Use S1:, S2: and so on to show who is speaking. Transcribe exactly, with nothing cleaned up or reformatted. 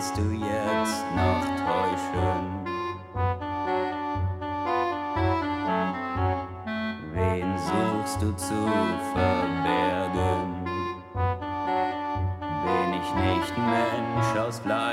S1: willst du jetzt noch täuschen? Wen suchst du zu verbergen? Bin ich nicht Mensch aus Fleisch